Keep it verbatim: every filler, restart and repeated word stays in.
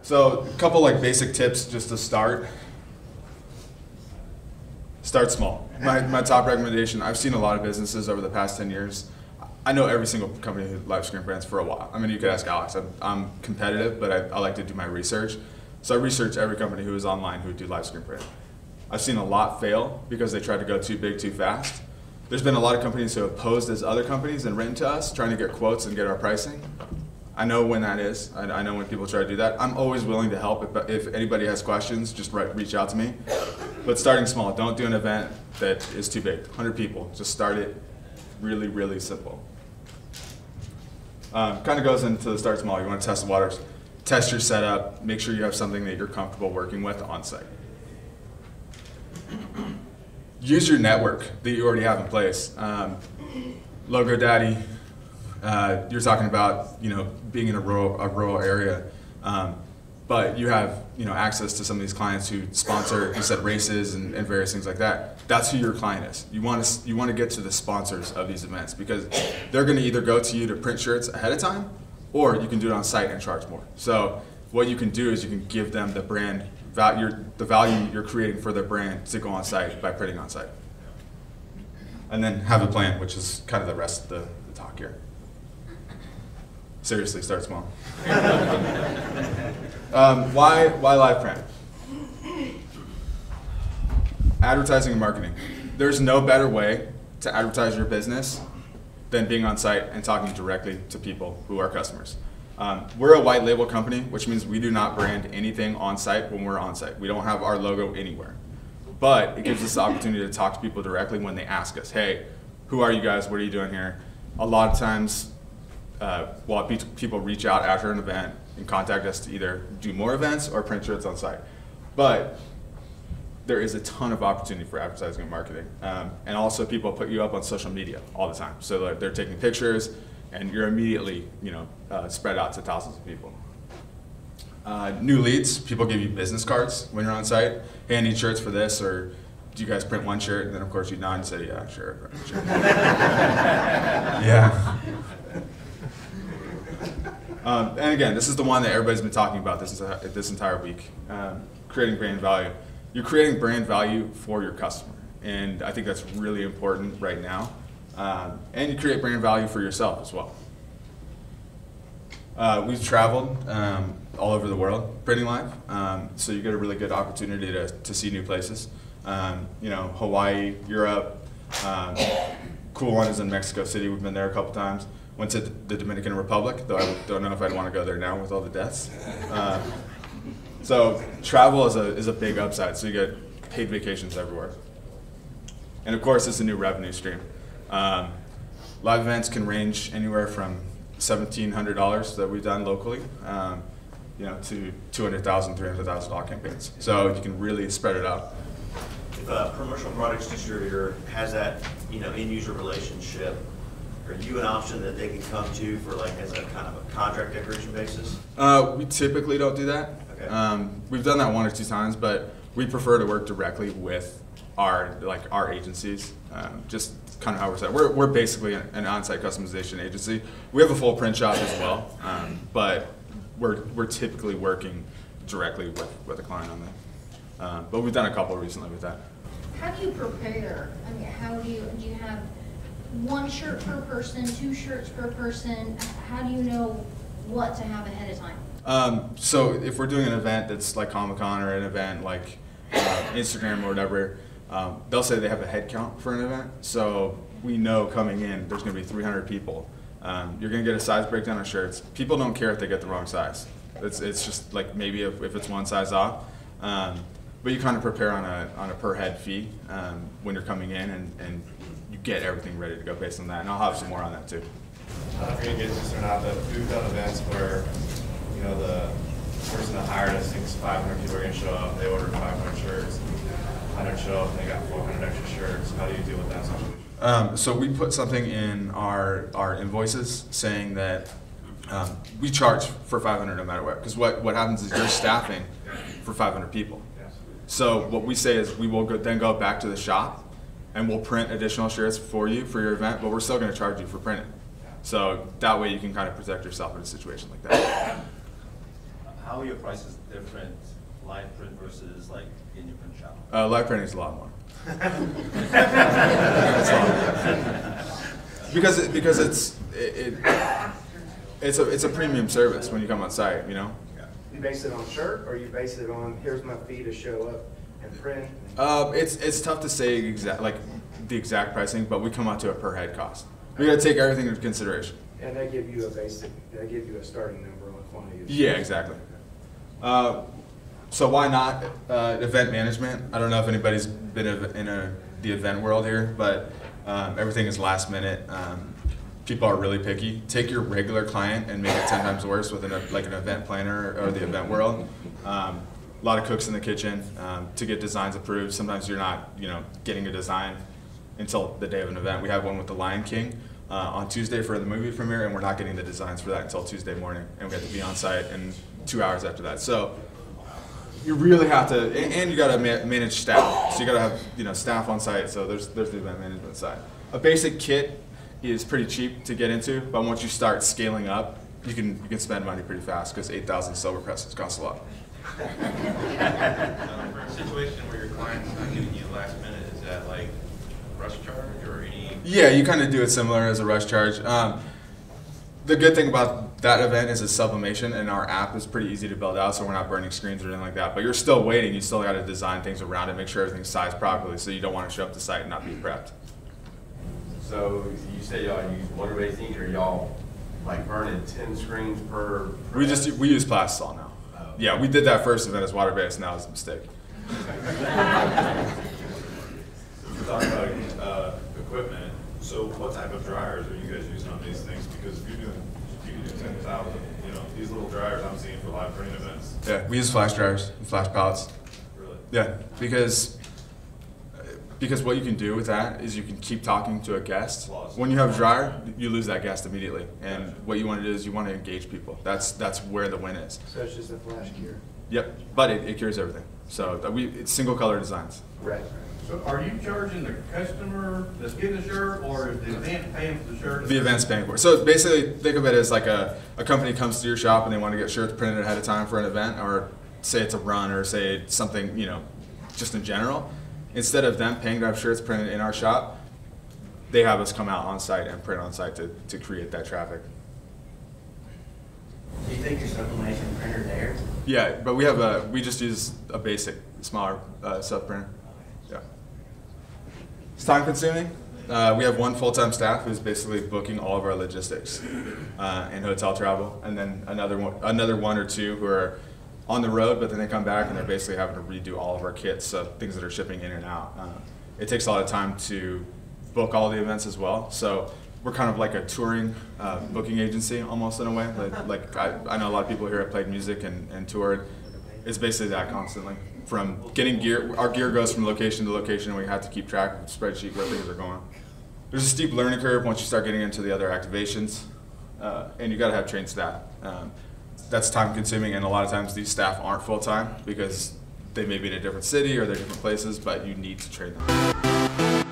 So a couple like basic tips just to start. Start small. My, my top recommendation, I've seen a lot of businesses over the past ten years. I know every single company who live screen brands for a while. I mean, you could ask Alex. I'm, I'm competitive, but I, I like to do my research. So I research every company who is online who would do live screen brand. I've seen a lot fail because they tried to go too big too fast. There's been a lot of companies who have posed as other companies and written to us trying to get quotes and get our pricing. I know when that is. I, I know when people try to do that. I'm always willing to help. If, if anybody has questions, just write, reach out to me. But starting small. Don't do an event that is too big. one hundred people. Just start it really, really simple. Um, kind of goes into the start small. You want to test the waters. Test your setup. Make sure you have something that you're comfortable working with on site. Use your network that you already have in place. Um, Logo Daddy, uh, you're talking about you know being in a rural, a rural area, um, but you have you know access to some of these clients who sponsor, you said races and, and various things like that. That's who your client is. You want to you want to get to the sponsors of these events because they're going to either go to you to print shirts ahead of time, or you can do it on site and charge more. So what you can do is you can give them the brand value, the value you're creating for their brand to go on site by printing on site. And then have a plan, which is kind of the rest of the, the talk here. Seriously, start small. um, why, why live print? Advertising and marketing. There's no better way to advertise your business than being on site and talking directly to people who are customers. Um, we're a white label company, which means we do not brand anything on site when we're on site. We don't have our logo anywhere. But it gives us the opportunity to talk to people directly when they ask us, hey, who are you guys? What are you doing here? A lot of times, uh, well, people reach out after an event and contact us to either do more events or print shirts on site. But there is a ton of opportunity for advertising and marketing. Um, and also people put you up on social media all the time. So like, they're taking pictures and you're immediately you know, uh, spread out to thousands of people. Uh, new leads, people give you business cards when you're on site. Hey, I need shirts for this, or do you guys print one shirt? And then of course you nod and say, yeah, sure, sure. Yeah. Um, and again, this is the one that everybody's been talking about this, this entire week, um, creating brand value. You're creating brand value for your customer, and I think that's really important right now. Um, and you create brand value for yourself as well. Uh, we've traveled um, all over the world printing live, um, so you get a really good opportunity to, to see new places. Um, you know, Hawaii, Europe, um, cool one is in Mexico City. We've been there a couple times. Went to the Dominican Republic, though I don't know if I'd want to go there now with all the deaths. Uh, so travel is a, is a big upside, so you get paid vacations everywhere. And of course, it's a new revenue stream. Um, live events can range anywhere from seventeen hundred dollars that we've done locally, um, you know, to two hundred thousand dollars, three hundred thousand dollars campaigns. So you can really spread it out. If a promotional products distributor has that, you know, end-user relationship, are you an option that they can come to for like as a kind of a contract decoration basis? Uh, we typically don't do that. Okay. Um, we've done that one or two times, but we prefer to work directly with our like our agencies. Um, just kind of how we're set. We're we're basically an, an on-site customization agency. We have a full print shop as well, um, but we're we're typically working directly with with a client on that. Uh, but we've done a couple recently with that. How do you prepare? I mean, how do you do you have one shirt per person, two shirts per person? How do you know what to have ahead of time? Um, so if we're doing an event that's like Comic-Con or an event like uh, Instagram or whatever, um, they'll say they have a head count for an event. So we know coming in there's going to be three hundred people. Um, you're going to get a size breakdown of shirts. People don't care if they get the wrong size. It's, it's just like maybe if, if it's one size off. Um, but you kind of prepare on a, on a per head fee um, when you're coming in, and, and you get everything ready to go based on that. And I'll have some more on that too. I don't know if you're going to get this or not, but we've done events where, you know, the person that hired us thinks five hundred people are going to show up. They ordered five hundred shirts, one hundred show up, and they got four hundred extra shirts. How do you deal with that situation? Um, so we put something in our, our invoices saying that um, we charge for five hundred no matter what. Because what, what happens is you're staffing for five hundred people. So what we say is we will go, then go back to the shop and we'll print additional shirts for you for your event, but we're still going to charge you for printing. So that way you can kind of protect yourself in a situation like that. How how are your prices different, live print versus like in your print shop? Uh, live printing is a lot more. because it, because it's it, it it's a it's a premium service when you come on site, you know. You base it on shirt, or you base it on here's my fee to show up and print? Uh, it's it's tough to say exact like the exact pricing, but we come out to a per head cost. We got to take everything into consideration. And they give you a basic, they give you a starting number on quantity. Yeah, exactly. Uh, so why not uh, event management? I don't know if anybody's been in a, the event world here, but um, everything is last minute. Um, people are really picky. Take your regular client and make it ten times worse with an, like an event planner or the event world. Um, a lot of cooks in the kitchen um, to get designs approved. Sometimes you're not, you know, getting a design until the day of an event. We had one with the Lion King uh, on Tuesday for the movie premiere, and we're not getting the designs for that until Tuesday morning, and we have to be on site in two hours after that. So you really have to, and, and you got to ma manage staff. So you got to have, you know, staff on site. So there's there's the event management side. A basic kit is pretty cheap to get into, but once you start scaling up, you can you can spend money pretty fast because eight thousand silver presses cost a lot. Um, for a situation where your client's not giving you last minute, is that like rush charge or any? Yeah, you kind of do it similar as a rush charge. Um, the good thing about that event is it's sublimation, and our app is pretty easy to build out, so we're not burning screens or anything like that. But you're still waiting. You still got to design things around it, make sure everything's sized properly, so you don't want to show up to site and not be prepped. So you say y'all use water-based ink, or y'all like burning ten screens per? per We just we use Plastisol now. Oh. Yeah, we did that first event as water-based, now it's a mistake. We're talking about uh, equipment. So what type of dryers are you guys using on these things? Because if you're doing, you can do ten thousand, you know, these little dryers I'm seeing for live printing events. Yeah, we use flash dryers and flash pallets. Really? Yeah, because because what you can do with that is you can keep talking to a guest. Lost. When you have a dryer, you lose that guest immediately. And what you want to do is you want to engage people. That's that's where the win is. So it's just a flash cure. Yep, but it, it cures everything. So that we it's single color designs. Right. So are you charging the customer that's getting the shirt, or is the event paying for the shirt? The event's paying for it. So basically, think of it as like a, a company comes to your shop and they want to get shirts printed ahead of time for an event, or say it's a run, or say it's something, you know, just in general. Instead of them paying to have shirts printed in our shop, they have us come out on site and print on site to, to create that traffic. Do you think your sublimation printer there? Yeah, but we have a, we just use a basic, smaller uh, sub printer. Yeah. It's time consuming. Uh, we have one full-time staff who's basically booking all of our logistics uh, and hotel travel, and then another one, another one or two who are on the road, but then they come back and they're basically having to redo all of our kits, so things that are shipping in and out. Uh, it takes a lot of time to book all the events as well, so we're kind of like a touring uh, booking agency almost in a way. Like, like I, I know a lot of people here have played music and, and toured. It's basically that constantly. From getting gear, our gear goes from location to location, and we have to keep track of the spreadsheet where things are going. There's a steep learning curve once you start getting into the other activations, uh, and you got to have trained staff. Um, that's time consuming, and a lot of times these staff aren't full time because they may be in a different city or they're different places, but you need to train them.